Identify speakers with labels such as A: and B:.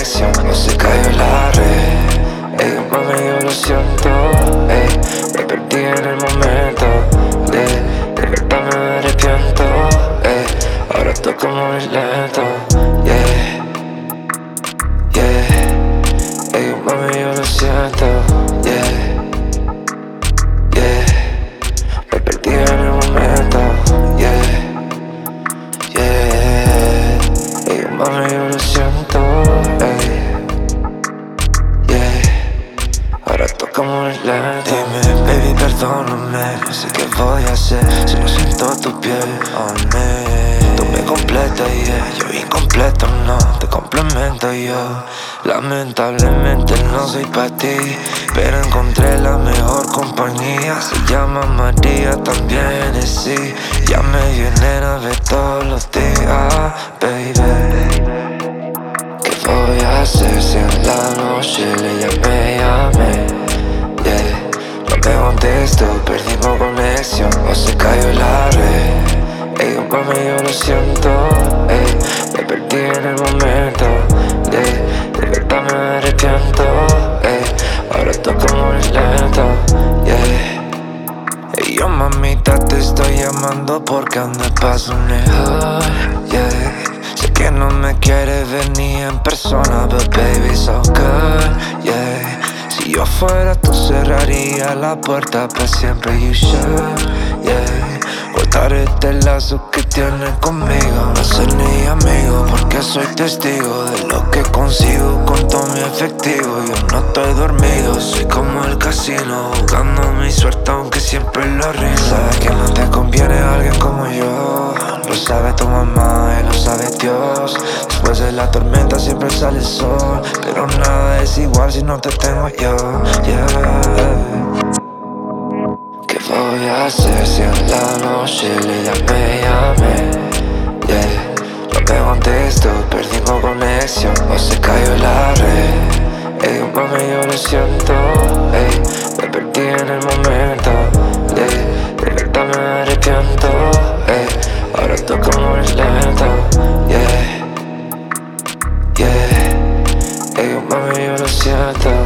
A: conexión o se cayó la red. Ey, mami, yo lo siento, ey, me perdí en el momento. De verdad me arrepiento, ey, ahora toco muy lento, yeah, yeah. Ey, mami, yo lo siento, yeah, yeah. Me perdí en el momento, yeah, yeah. Ey, mami, yo lo siento, ey, yeah. Ahora toca muy lento. Dime, baby, perdóname, no sé qué voy a hacer si no siento tu piel on me. Tú me completas, yeah, yo incompleto, no, te complemento yo. Lamentablemente no soy pa' ti, pero encontré la mejor compañía. Se llama María, también es sí. Ya me vienen a ver todos los días, baby. ¿Qué voy a hacer si en la noche le llamé? Yeah, no me contesto, perdimos conexión o se cayó la red. Ey, mami, yo lo siento, ey, me perdí en el momento. De verdad me arrepiento, ey, ahora toco muy lento, yeah. Ey, yo, mamita, te estoy llamando porque aún me paso mejor, yeah. Sé que no me quieres ver ni en persona, but baby, so good, yeah. Si yo fuera, tú cerrarías la puerta para siempre, you should, yeah. Cortar este lazo que tienes conmigo, no ser ni amigo porque soy testigo de lo que consigo con todo mi efectivo. Yo no estoy dormido, soy como el casino, jugando mi suerte aunque siempre lo arruino. Sabes que no te conviene alguien como yo, lo sabe tu mamá y lo sabe Dios. Después de la tormenta siempre sale el sol, pero nada es igual si no te tengo yo, yeah. ¿Qué voy a hacer si en la noche le llamé? Yeah, no me contesto, perdimos conexión o se cayó la red. Ey, mami, yo lo siento, ey, me perdí en el momento. Yeah, de verdad me arrepiento, ey, ahora toco muy lento, yeah, yeah. Ey, mami, yo lo siento.